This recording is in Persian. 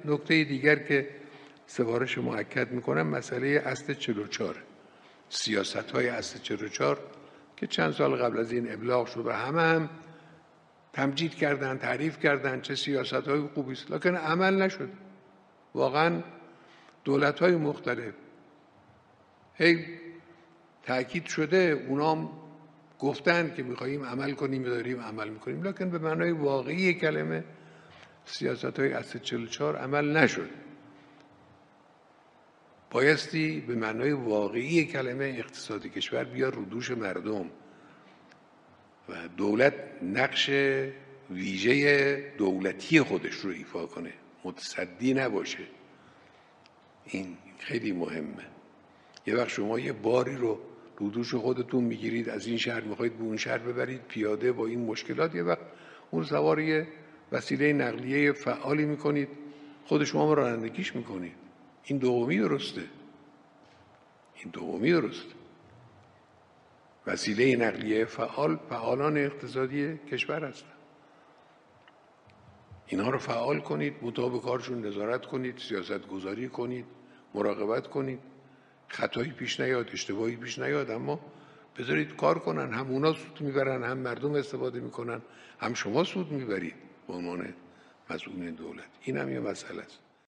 نکته دیگر که سفارش مؤکد میکنم مسئله اصل 44 سیاست‌های اصل 44 که چند سال قبل از این ابلاغ شد و همه هم تمجید کردن، تعریف کردن چه سیاست‌های خوبی است، لکن عمل نشد. واقعا دولت‌های مختلف هی تأکید شده، اونام گفتن که می‌خوایم عمل کنیم، داریم عمل می‌کنیم، لکن به معنای واقعی کلمه سیاست‌های اصل 44 عمل نشد. بایستی به معنای واقعی کلمه اقتصاد کشور بیاد رو دوش مردم و دولت نقش ویژه دولتی خودش رو ایفا کنه، متصدی نباشه. این خیلی مهمه. یه وقت شما یه باری رو دوش خودتون میگیرید، از این شهر میخواید به اون شهر ببرید پیاده با این مشکلات، یه وقت اون سوار یه وسیله نقلیه فعالی میکنید، خود شما رانندگیش میکنید. این دومی درسته. وسیله نقلیه فعالان اقتصادی کشور هستند. اینها رو فعال کنید، مطابق کارشون نظارت کنید، سیاست گذاری کنید، مراقبت کنید، خطایی پیش نیاد، اشتباهی پیش نیاد، اما بذارید کار کنن. هم اونا سود میبرن، هم مردم استفاده میکنن، هم شما سود میبرید به عنوان مسئولین دولت. این هم یه مسئله است.